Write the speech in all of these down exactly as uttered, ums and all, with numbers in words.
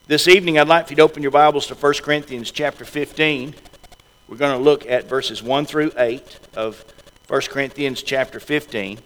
This evening, I'd like for you to open your Bibles to First Corinthians chapter fifteen. We're going to look at verses one through eight of First Corinthians chapter fifteen.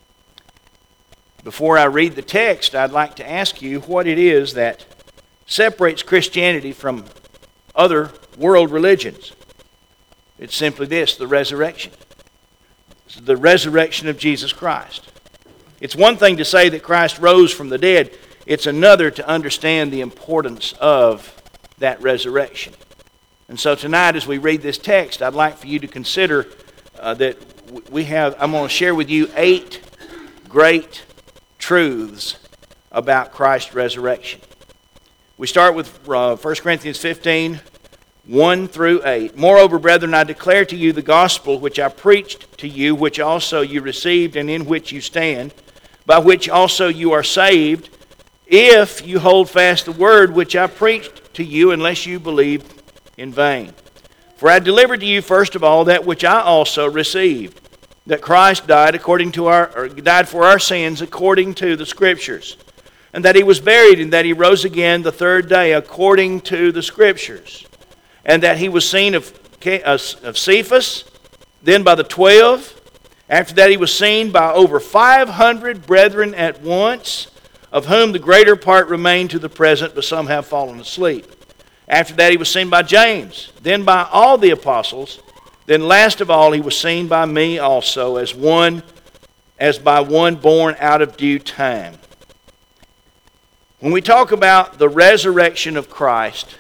Before I read the text, I'd like to ask you what it is that separates Christianity from other world religions. It's simply this, the resurrection. It's the resurrection of Jesus Christ. It's one thing to say that Christ rose from the dead. It's another to understand the importance of that resurrection. And so tonight as we read this text, I'd like for you to consider uh, that we have, I'm going to share with you eight great truths about Christ's resurrection. We start with uh, First Corinthians fifteen, one through eight. Moreover, brethren, I declare to you the gospel which I preached to you, which also you received and in which you stand, by which also you are saved, if you hold fast the word which I preached to you, unless you believe in vain. For I delivered to you first of all that which I also received, that Christ died according to our or died for our sins according to the Scriptures, and that he was buried, and that he rose again the third day according to the Scriptures, and that he was seen of, of Cephas, then by the twelve. After that he was seen by over five hundred brethren at once, of whom the greater part remain to the present, but some have fallen asleep. After that he was seen by James, then by all the apostles. Then last of all he was seen by me also, as one, as by one born out of due time. When we talk about the resurrection of Christ,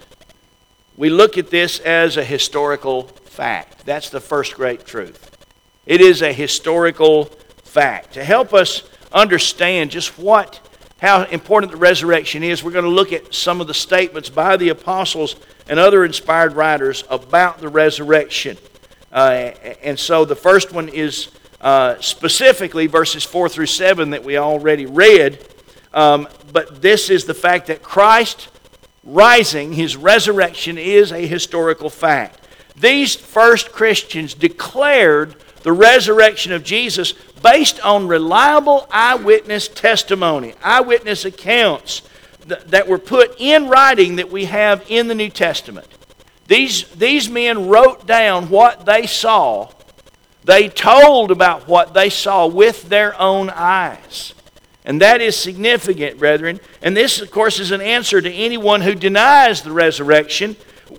we look at this as a historical fact. That's the first great truth. It is a historical fact. To help us understand just what how important the resurrection is, we're going to look at some of the statements by the apostles and other inspired writers about the resurrection. Uh, and so the first one is uh, specifically verses four through seven that we already read. Um, but this is the fact that Christ rising, his resurrection, is a historical fact. These first Christians declared the resurrection of Jesus based on reliable eyewitness testimony, eyewitness accounts th- that were put in writing that we have in the New Testament. These, these men wrote down what they saw. They told about what they saw with their own eyes. And that is significant, brethren. And this, of course, is an answer to anyone who denies the resurrection.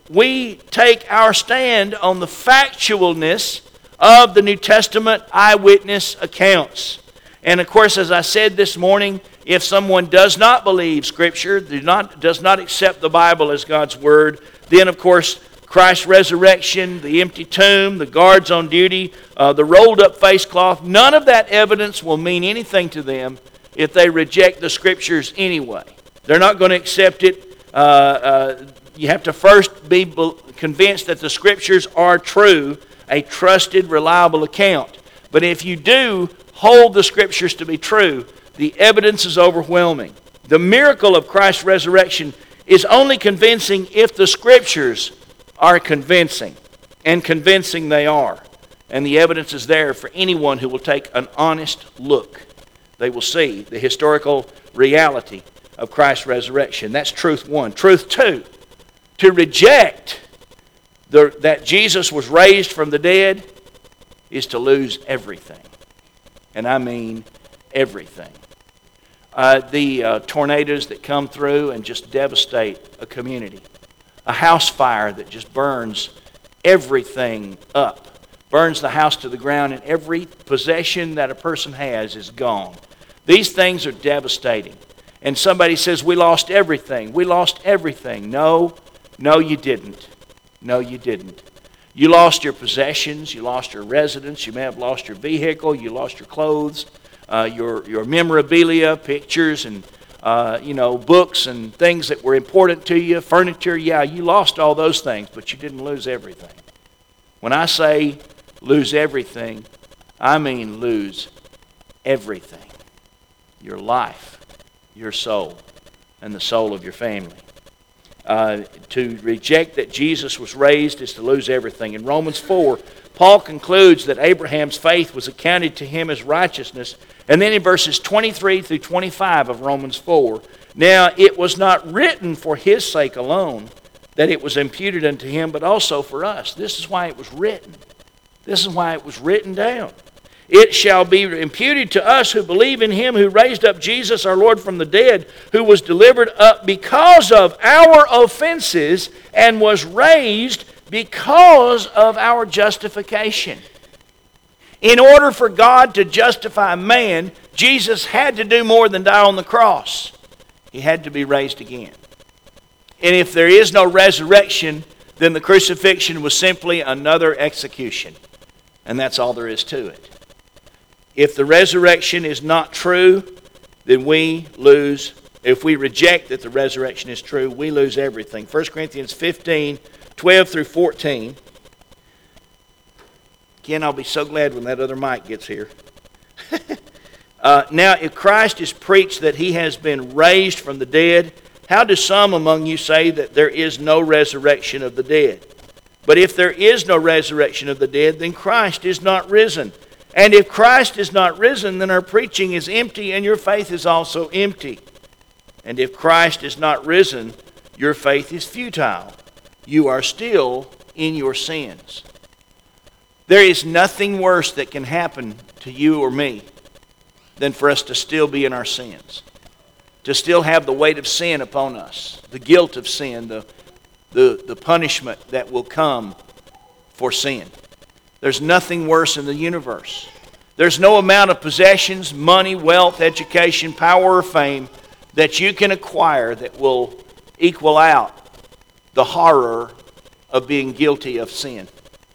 We take our stand on the factualness of the New Testament eyewitness accounts. And of course, as I said this morning, if someone does not believe Scripture, do not, does not accept the Bible as God's Word, then of course, Christ's resurrection, the empty tomb, the guards on duty, uh, the rolled up face cloth, none of that evidence will mean anything to them if they reject the Scriptures anyway. They're not going to accept it. Uh, uh, you have to first be convinced that the Scriptures are true, a trusted, reliable account. But if you do hold the Scriptures to be true, the evidence is overwhelming. The miracle of Christ's resurrection is only convincing if the Scriptures are convincing, and convincing they are. And the evidence is there for anyone who will take an honest look. They will see the historical reality of Christ's resurrection. That's truth one. Truth two, to reject The, that Jesus was raised from the dead is to lose everything. And I mean everything. Uh, the uh, tornadoes that come through and just devastate a community. A house fire that just burns everything up. Burns the house to the ground, and every possession that a person has is gone. These things are devastating. And somebody says, we lost everything. We lost everything. No, no you didn't. No, you didn't. You lost your possessions, you lost your residence, you may have lost your vehicle, you lost your clothes, uh, your, your memorabilia, pictures, and uh, you know, books and things that were important to you, furniture. Yeah, you lost all those things, but you didn't lose everything. When I say lose everything, I mean lose everything. Your life, your soul, and the soul of your family. Uh, to reject that Jesus was raised is to lose everything. In Romans four, Paul concludes that Abraham's faith was accounted to him as righteousness. And then in verses twenty-three through twenty-five of Romans four, Now it was not written for his sake alone that it was imputed unto him, but also for us. This is why it was written. This is why it was written down. It shall be imputed to us who believe in him who raised up Jesus our Lord from the dead, who was delivered up because of our offenses and was raised because of our justification. In order for God to justify man, Jesus had to do more than die on the cross. He had to be raised again. And if there is no resurrection, then the crucifixion was simply another execution. And that's all there is to it. If the resurrection is not true, then we lose. If we reject that the resurrection is true, we lose everything. First Corinthians fifteen, twelve through fourteen. Again, I'll be so glad when that other mic gets here. uh, now, if Christ is preached that he has been raised from the dead, how do some among you say that there is no resurrection of the dead? But if there is no resurrection of the dead, then Christ is not risen. And if Christ is not risen, then our preaching is empty and your faith is also empty. And if Christ is not risen, your faith is futile. You are still in your sins. There is nothing worse that can happen to you or me than for us to still be in our sins. To still have the weight of sin upon us. The guilt of sin, the, the, the punishment that will come for sin. There's nothing worse in the universe. There's no amount of possessions, money, wealth, education, power, or fame that you can acquire that will equal out the horror of being guilty of sin,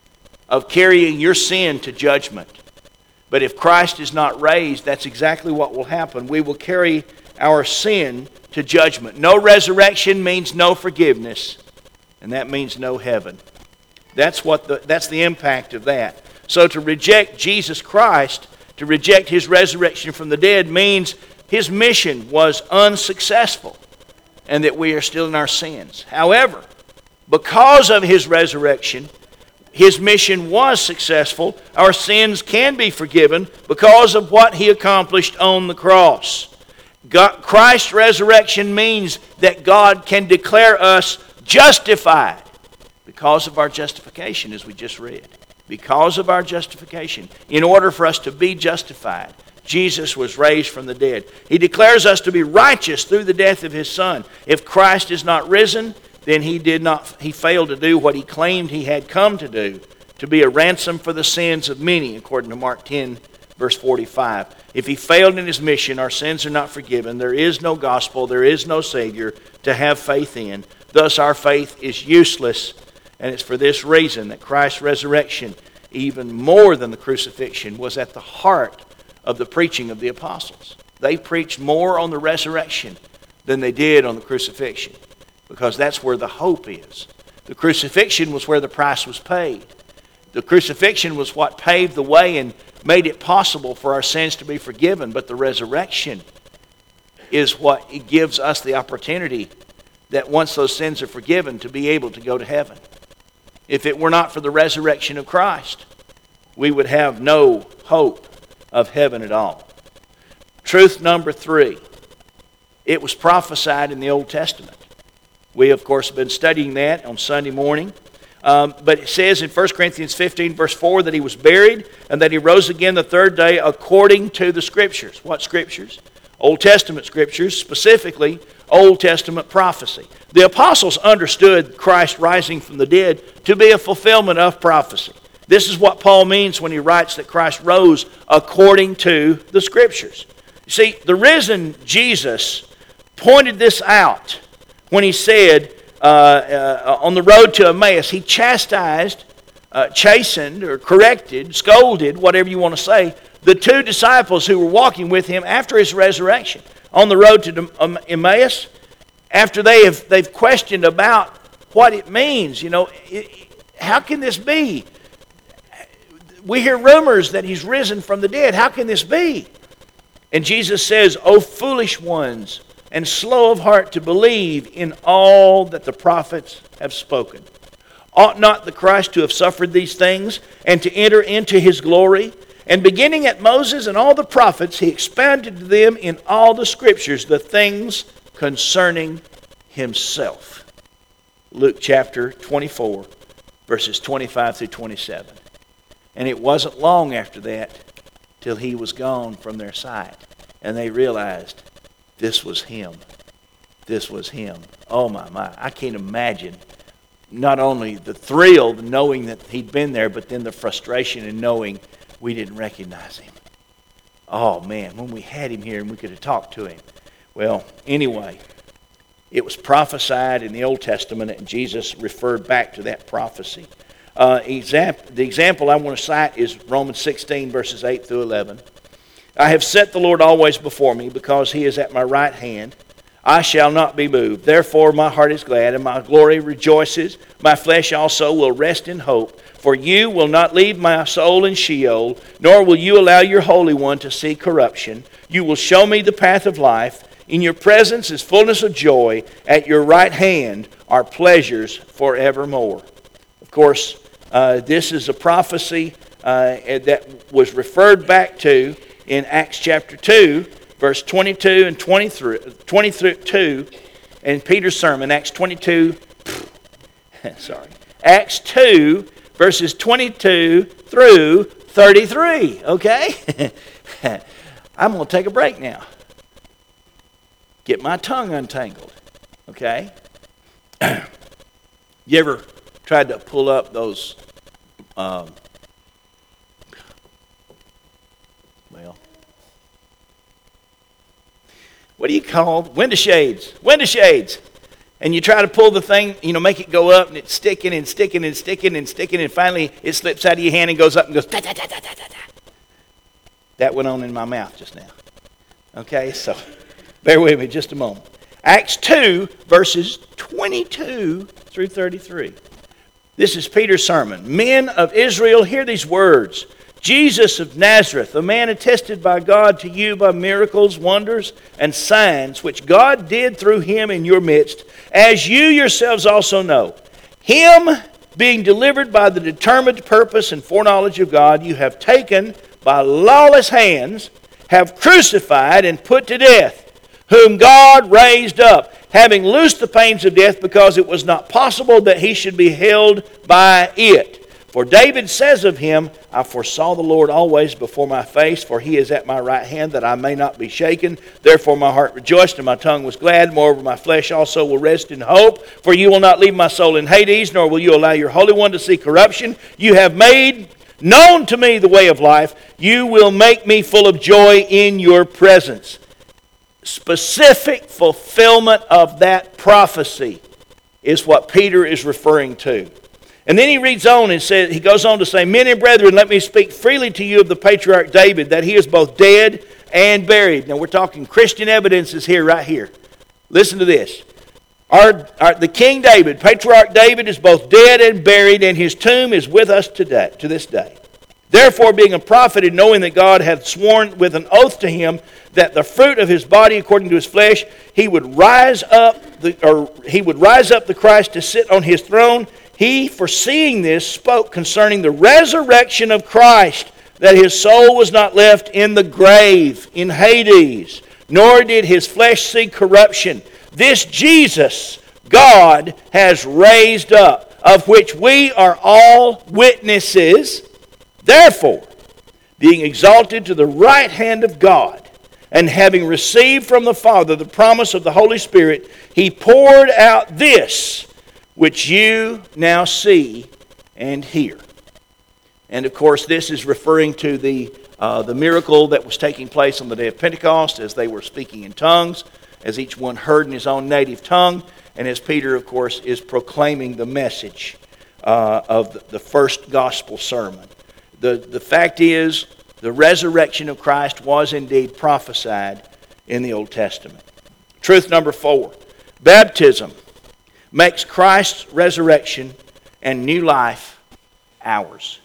of carrying your sin to judgment. But if Christ is not raised, that's exactly what will happen. We will carry our sin to judgment. No resurrection means no forgiveness, and that means no heaven. That's what the, that's the impact of that. So to reject Jesus Christ, to reject his resurrection from the dead, means his mission was unsuccessful and that we are still in our sins. However, because of his resurrection, his mission was successful. Our sins can be forgiven because of what he accomplished on the cross. God, Christ's resurrection means that God can declare us justified. Because of our justification, as we just read. Because of our justification. In order for us to be justified, Jesus was raised from the dead. He declares us to be righteous through the death of his Son. If Christ is not risen, then he did not. He failed to do what he claimed he had come to do, to be a ransom for the sins of many, according to Mark ten, verse forty-five. If he failed in his mission, our sins are not forgiven. There is no gospel. There is no Savior to have faith in. Thus, our faith is useless. And it's for this reason that Christ's resurrection, even more than the crucifixion, was at the heart of the preaching of the apostles. They preached more on the resurrection than they did on the crucifixion, because that's where the hope is. The crucifixion was where the price was paid. The crucifixion was what paved the way and made it possible for our sins to be forgiven. But the resurrection is what it gives us the opportunity that once those sins are forgiven, to be able to go to heaven. If it were not for the resurrection of Christ, we would have no hope of heaven at all. Truth number three, it was prophesied in the Old Testament. We, of course, have been studying that on Sunday morning. Um, but it says in First Corinthians fifteen, verse four, that he was buried and that he rose again the third day according to the Scriptures. What Scriptures? Old Testament Scriptures, specifically Old Testament prophecy. The apostles understood Christ rising from the dead to be a fulfillment of prophecy. This is what Paul means when he writes that Christ rose according to the Scriptures. You see, the risen Jesus pointed this out when he said uh, uh, on the road to Emmaus, he chastised, uh, chastened, or corrected, scolded, whatever you want to say, the two disciples who were walking with him after his resurrection. On the road to Emmaus, after they have they've questioned about what it means. You know, how can this be? We hear rumors that he's risen from the dead. How can this be? And Jesus says, O foolish ones, and slow of heart to believe in all that the prophets have spoken. Ought not the Christ to have suffered these things and to enter into his glory? And beginning at Moses and all the prophets, he expounded to them in all the Scriptures the things concerning himself. Luke chapter twenty-four, verses twenty-five through twenty-seven. And it wasn't long after that till he was gone from their sight. And they realized this was him. This was him. Oh my, my. I can't imagine not only the thrill of knowing that he'd been there, but then the frustration in knowing we didn't recognize him. Oh man, when we had him here and we could have talked to him. Well, anyway, it was prophesied in the Old Testament, and Jesus referred back to that prophecy. Uh, example, the example I want to cite is Romans sixteen, verses eight through eleven. I have set the Lord always before me, because he is at my right hand. I shall not be moved. Therefore my heart is glad, and my glory rejoices. My flesh also will rest in hope. For you will not leave my soul in Sheol, nor will you allow your Holy One to see corruption. You will show me the path of life. In your presence is fullness of joy. At your right hand are pleasures forevermore. Of course, uh, this is a prophecy uh, that was referred back to in Acts chapter two, verse twenty-two and twenty-three, twenty-two, and Peter's sermon, Acts twenty-two, sorry, Acts two, verses twenty-two through thirty-three, okay? I'm going to take a break now. Get my tongue untangled, okay? You ever tried to pull up those, um, well, what do you call window shades? Window shades. And you try to pull the thing, you know, make it go up, and it's sticking and sticking and sticking and sticking, and finally it slips out of your hand and goes up and goes, da, da, da, da, da, da. That went on in my mouth just now. Okay, so bear with me just a moment. Acts two, verses twenty-two through thirty-three. This is Peter's sermon. Men of Israel, hear these words. Jesus of Nazareth, a man attested by God to you by miracles, wonders, and signs, which God did through him in your midst, as you yourselves also know. Him, being delivered by the determined purpose and foreknowledge of God, you have taken by lawless hands, have crucified and put to death, whom God raised up, having loosed the pains of death, because it was not possible that he should be held by it. For David says of him, I foresaw the Lord always before my face, for he is at my right hand, that I may not be shaken. Therefore my heart rejoiced, and my tongue was glad. Moreover, my flesh also will rest in hope. For you will not leave my soul in Hades, nor will you allow your Holy One to see corruption. You have made known to me the way of life. You will make me full of joy in your presence. Specific fulfillment of that prophecy is what Peter is referring to. And then he reads on and says, he goes on to say, Men and brethren, let me speak freely to you of the patriarch David, that he is both dead and buried. Now we're talking Christian evidences here, right here. Listen to this. Our, our, the King David, patriarch David, is both dead and buried, and his tomb is with us today, to this day. Therefore, being a prophet, and knowing that God hath sworn with an oath to him that the fruit of his body, according to his flesh, he would rise up, the, or he would rise up the Christ to sit on his throne. He, foreseeing this, spoke concerning the resurrection of Christ, that his soul was not left in the grave, in Hades, nor did his flesh see corruption. This Jesus God has raised up, of which we are all witnesses. Therefore, being exalted to the right hand of God, and having received from the Father the promise of the Holy Spirit, he poured out this, which you now see and hear. And of course, this is referring to the, uh, the miracle that was taking place on the day of Pentecost, as they were speaking in tongues, as each one heard in his own native tongue, and as Peter, of course, is proclaiming the message uh, of the, the first gospel sermon. The, the fact is, the resurrection of Christ was indeed prophesied in the Old Testament. Truth number four, baptism makes Christ's resurrection and new life ours.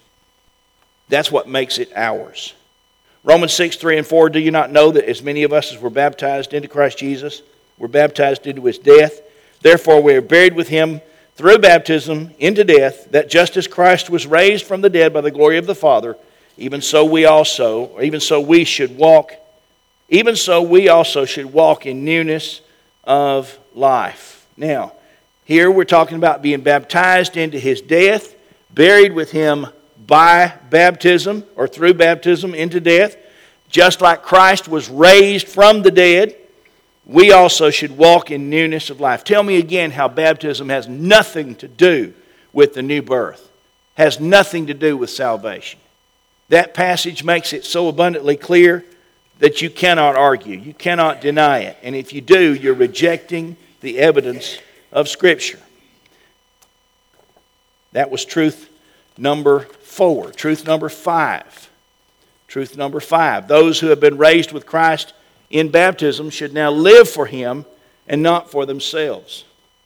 That's what makes it ours. Romans six, three and four, do you not know that as many of us as were baptized into Christ Jesus were baptized into his death? Therefore we are buried with him through baptism into death, that just as Christ was raised from the dead by the glory of the Father, even so we also, or even so we should walk, even so we also should walk in newness of life. Now, here we're talking about being baptized into his death, buried with him by baptism or through baptism into death. Just like Christ was raised from the dead, we also should walk in newness of life. Tell me again how baptism has nothing to do with the new birth. Has nothing to do with salvation. That passage makes it so abundantly clear that you cannot argue. You cannot deny it. And if you do, you're rejecting the evidence of Scripture. That was truth number four. Truth number five. Truth number five. Those who have been raised with Christ in baptism should now live for him and not for themselves.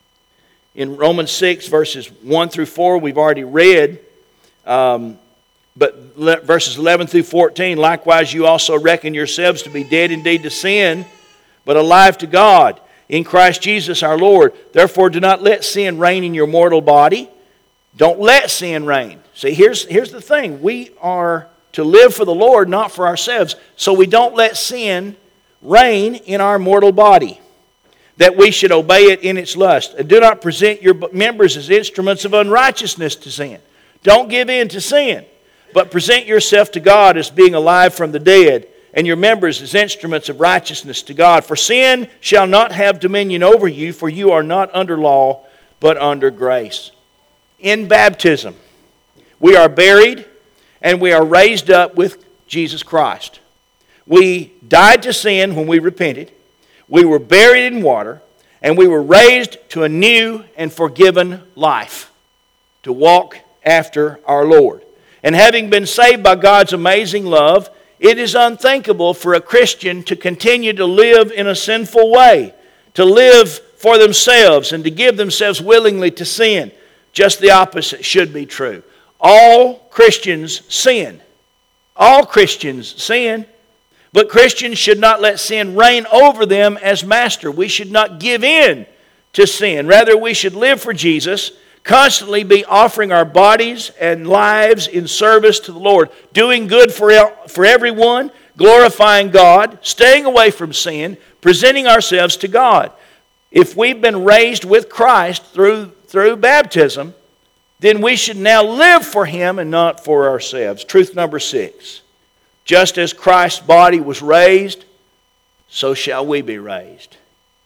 In Romans six, verses one through four, we've already read, um, but le- verses eleven through fourteen, likewise you also reckon yourselves to be dead indeed to sin, but alive to God in Christ Jesus our Lord. Therefore do not let sin reign in your mortal body. Don't let sin reign. See, here's, here's the thing. We are to live for the Lord, not for ourselves. So we don't let sin reign in our mortal body, that we should obey it in its lust. And do not present your members as instruments of unrighteousness to sin. Don't give in to sin, but present yourself to God as being alive from the dead, and your members as instruments of righteousness to God. For sin shall not have dominion over you, for you are not under law, but under grace. In baptism, we are buried and we are raised up with Jesus Christ. We died to sin when we repented. We were buried in water, and we were raised to a new and forgiven life to walk after our Lord. And having been saved by God's amazing love, it is unthinkable for a Christian to continue to live in a sinful way, to live for themselves and to give themselves willingly to sin. Just the opposite should be true. All Christians sin. All Christians sin. But Christians should not let sin reign over them as master. We should not give in to sin. Rather, we should live for Jesus, constantly be offering our bodies and lives in service to the Lord, doing good for, for everyone, glorifying God, staying away from sin, presenting ourselves to God. If we've been raised with Christ through, through baptism, then we should now live for him and not for ourselves. Truth number six. Just as Christ's body was raised, so shall we be raised.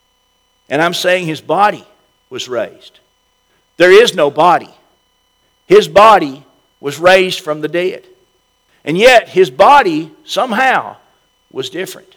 And I'm saying his body was raised. There is no body. His body was raised from the dead. And yet his body somehow was different.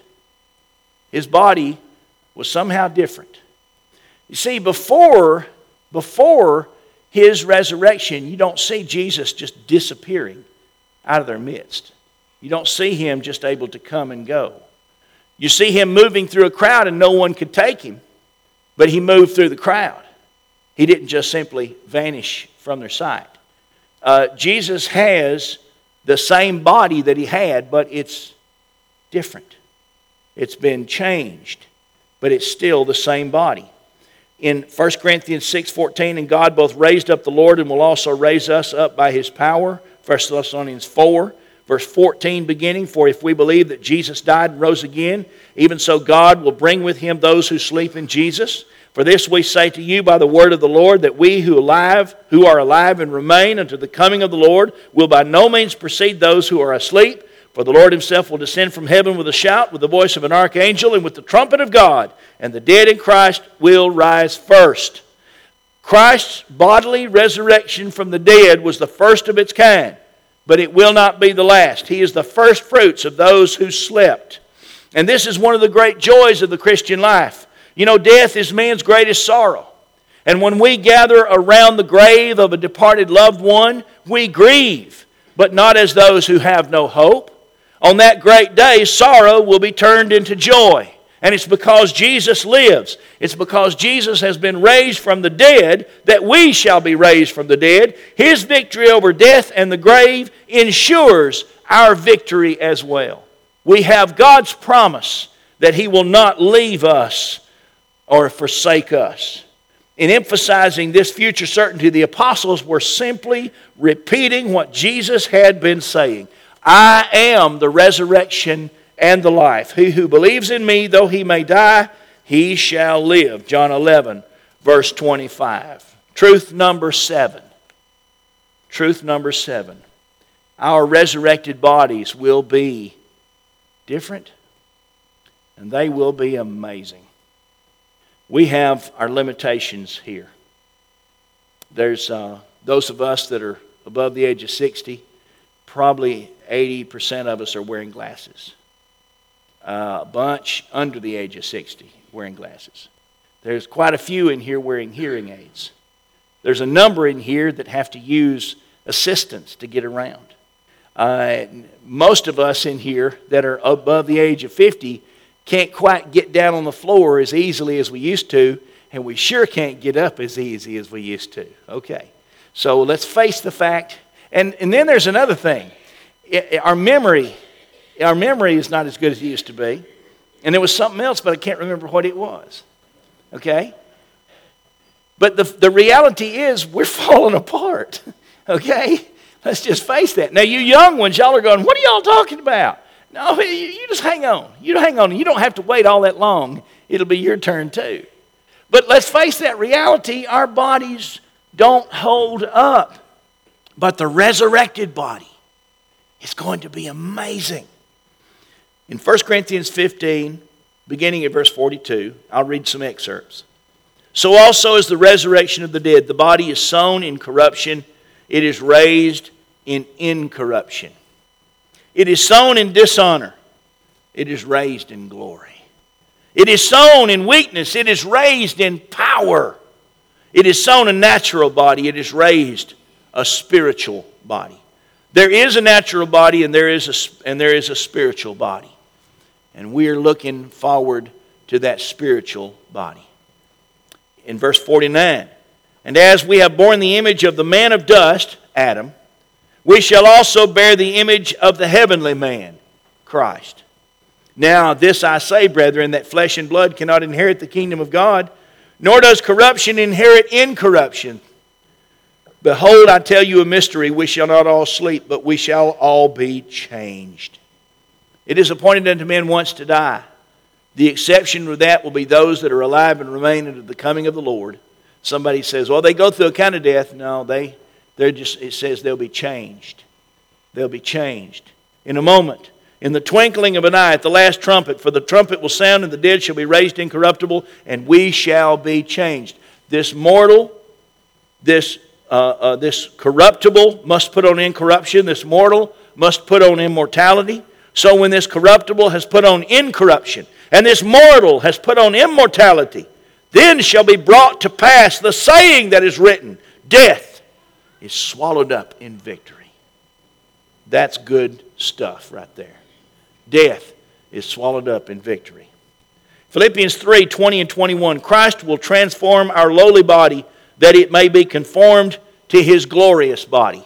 His body was somehow different. You see, before, before his resurrection, you don't see Jesus just disappearing out of their midst. You don't see him just able to come and go. You see him moving through a crowd and no one could take him, but he moved through the crowd. He didn't just simply vanish from their sight. Uh, Jesus has the same body that he had, but it's different. It's been changed, but it's still the same body. In First Corinthians six fourteen, and God both raised up the Lord and will also raise us up by his power. First Thessalonians four, verse fourteen beginning, for if we believe that Jesus died and rose again, even so God will bring with him those who sleep in Jesus. For this we say to you by the word of the Lord, that we who alive, who are alive and remain unto the coming of the Lord will by no means precede those who are asleep. For the Lord himself will descend from heaven with a shout, with the voice of an archangel, and with the trumpet of God, and the dead in Christ will rise first. Christ's bodily resurrection from the dead was the first of its kind, but it will not be the last. He is the first fruits of those who slept. And this is one of the great joys of the Christian life. You know, death is man's greatest sorrow. And when we gather around the grave of a departed loved one, we grieve, but not as those who have no hope. On that great day, sorrow will be turned into joy. And it's because Jesus lives. It's because Jesus has been raised from the dead that we shall be raised from the dead. His victory over death and the grave ensures our victory as well. We have God's promise that he will not leave us or forsake us. In emphasizing this future certainty, the apostles were simply repeating what Jesus had been saying. I am the resurrection and the life. He who believes in me, though he may die, he shall live. John eleven, verse twenty-five. Truth number seven. Truth number seven. Our resurrected bodies will be different, and they will be amazing. We have our limitations here. There's uh, those of us that are above the age of sixty, probably eighty percent of us are wearing glasses. Uh, a bunch under the age of sixty wearing glasses. There's quite a few in here wearing hearing aids. There's a number in here that have to use assistance to get around. Uh, most of us in here that are above the age of fifty can't quite get down on the floor as easily as we used to, and we sure can't get up as easy as we used to. Okay, so let's face the fact. And, and then there's another thing. It, our memory, our memory is not as good as it used to be. And there was something else, but I can't remember what it was. Okay? But the, the reality is we're falling apart. Okay? Let's just face that. Now, you young ones, y'all are going, what are y'all talking about? No, you, you just hang on. You hang on. You don't have to wait all that long. It'll be your turn too. But let's face that reality. Our bodies don't hold up. But the resurrected body is going to be amazing. In First Corinthians fifteen, beginning at verse forty-two, I'll read some excerpts. So also is the resurrection of the dead. The body is sown in corruption. It is raised in incorruption. It is sown in dishonor. It is raised in glory. It is sown in weakness. It is raised in power. It is sown a natural body. It is raised a spiritual body. There is a natural body and there is a, and there is a spiritual body. And we are looking forward to that spiritual body. In verse forty-nine, and as we have borne the image of the man of dust, Adam, we shall also bear the image of the heavenly man, Christ. Now this I say, brethren, that flesh and blood cannot inherit the kingdom of God, nor does corruption inherit incorruption. Behold, I tell you a mystery. We shall not all sleep, but we shall all be changed. It is appointed unto men once to die. The exception to that will be those that are alive and remain unto the coming of the Lord. Somebody says, well, they go through a kind of death. No, they, they're just, it says they'll be changed. They'll be changed. In a moment, in the twinkling of an eye, at the last trumpet, for the trumpet will sound and the dead shall be raised incorruptible, and we shall be changed. This mortal, this Uh, uh, this corruptible must put on incorruption. This mortal must put on immortality. So when this corruptible has put on incorruption, and this mortal has put on immortality, then shall be brought to pass the saying that is written, death is swallowed up in victory. That's good stuff right there. Death is swallowed up in victory. Philippians three, twenty and twenty-one, Christ will transform our lowly body that it may be conformed to His glorious body.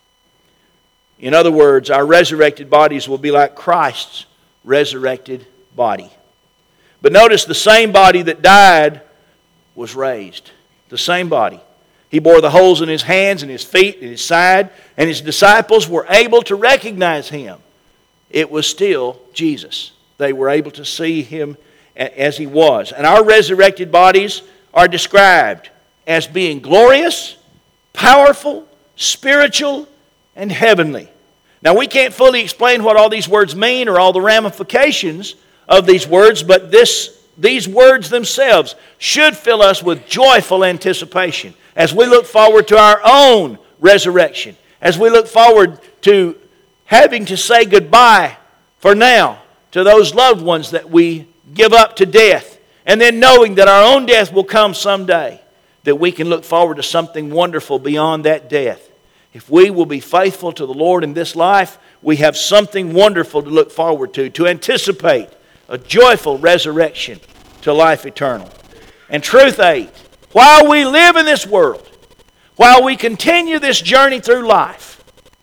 In other words, our resurrected bodies will be like Christ's resurrected body. But notice the same body that died was raised. The same body. He bore the holes in His hands and His feet and His side, and His disciples were able to recognize Him. It was still Jesus. They were able to see Him as He was. And our resurrected bodies are described as being glorious, powerful, spiritual, and heavenly. Now, we can't fully explain what all these words mean or all the ramifications of these words, but this, these words themselves should fill us with joyful anticipation as we look forward to our own resurrection, as we look forward to having to say goodbye for now to those loved ones that we give up to death, and then knowing that our own death will come someday, that we can look forward to something wonderful beyond that death. If we will be faithful to the Lord in this life, we have something wonderful to look forward to, to anticipate a joyful resurrection to life eternal. And truth eight, while we live in this world, while we continue this journey through life,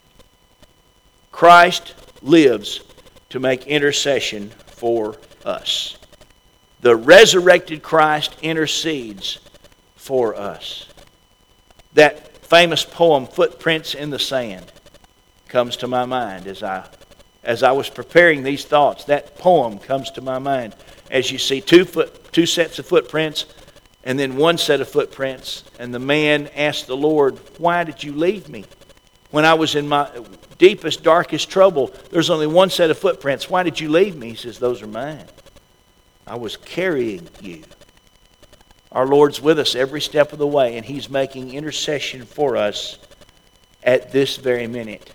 Christ lives to make intercession for us. The resurrected Christ intercedes for us. That famous poem, Footprints in the Sand, comes to my mind as I as I was preparing these thoughts. That poem comes to my mind as you see two foot two sets of footprints and then one set of footprints. And the man asked the Lord, why did you leave me? When I was in my deepest, darkest trouble, there's only one set of footprints. Why did you leave me? He says, those are mine. I was carrying you. Our Lord's with us every step of the way, and He's making intercession for us at this very minute.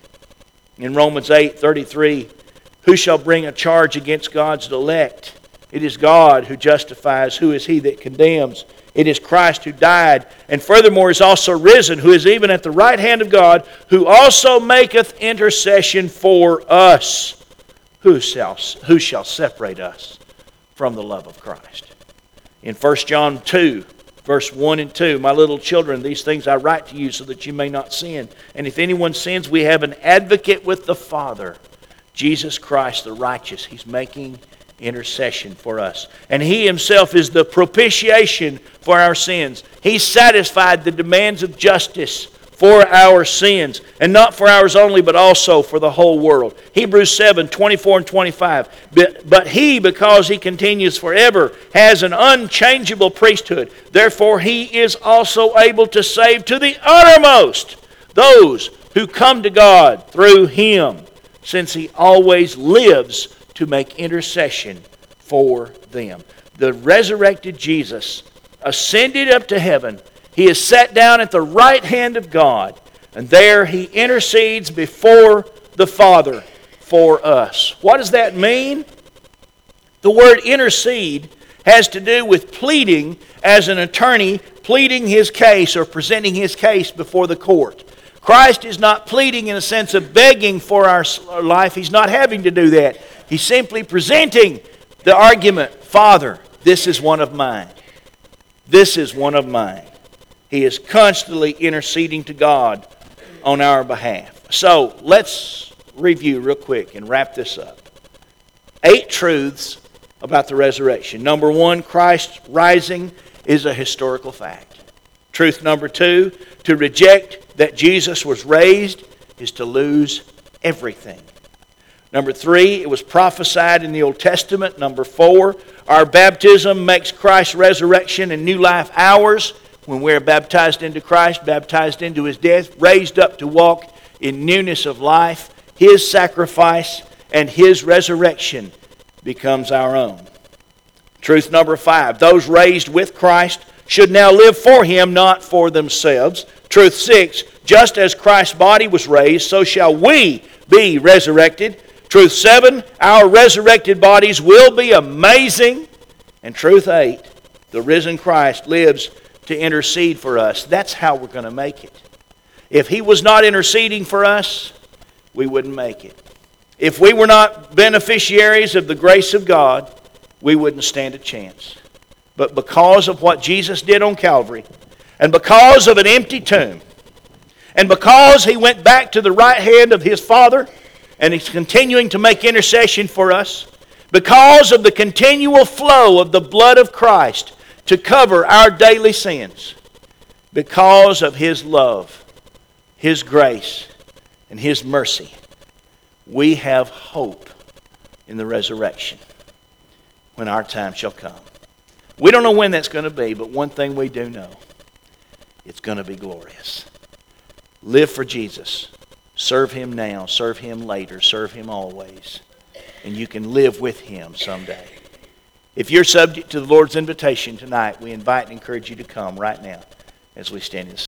In Romans eight thirty-three, who shall bring a charge against God's elect? It is God who justifies. Who is he that condemns? It is Christ who died, and furthermore is also risen, who is even at the right hand of God, who also maketh intercession for us. Who shall, who shall separate us from the love of Christ? In First John two, verse one and two, my little children, these things I write to you so that you may not sin. And if anyone sins, we have an advocate with the Father, Jesus Christ the righteous. He's making intercession for us. And He Himself is the propitiation for our sins. He satisfied the demands of justice for our sins, and not for ours only, but also for the whole world. Hebrews seven, twenty-four and twenty-five. But, but He, because He continues forever, has an unchangeable priesthood. Therefore He is also able to save to the uttermost those who come to God through Him, since He always lives to make intercession for them. The resurrected Jesus ascended up to heaven. He is sat down at the right hand of God, and there He intercedes before the Father for us. What does that mean? The word intercede has to do with pleading as an attorney, pleading his case or presenting his case before the court. Christ is not pleading in a sense of begging for our life. He's not having to do that. He's simply presenting the argument, Father, this is one of mine. This is one of mine. He is constantly interceding to God on our behalf. So let's review real quick and wrap this up. Eight truths about the resurrection. Number one, Christ rising is a historical fact. Truth number two, to reject that Jesus was raised is to lose everything. Number three, it was prophesied in the Old Testament. Number four, our baptism makes Christ's resurrection and new life ours. When we're baptized into Christ, baptized into His death, raised up to walk in newness of life, His sacrifice and His resurrection becomes our own. Truth number five, those raised with Christ should now live for Him, not for themselves. Truth six, just as Christ's body was raised, so shall we be resurrected. Truth seven, our resurrected bodies will be amazing. And truth eight, the risen Christ lives to intercede for us. That's how we're going to make it. If He was not interceding for us, we wouldn't make it. If we were not beneficiaries of the grace of God, we wouldn't stand a chance. But because of what Jesus did on Calvary, and because of an empty tomb, and because He went back to the right hand of His Father, and He's continuing to make intercession for us, because of the continual flow of the blood of Christ to cover our daily sins, because of His love, His grace, and His mercy, we have hope in the resurrection when our time shall come. We don't know when that's going to be, but one thing we do know, it's going to be glorious. Live for Jesus. Serve Him now, serve Him later, serve Him always. And you can live with Him someday. If you're subject to the Lord's invitation tonight, we invite and encourage you to come right now as we stand in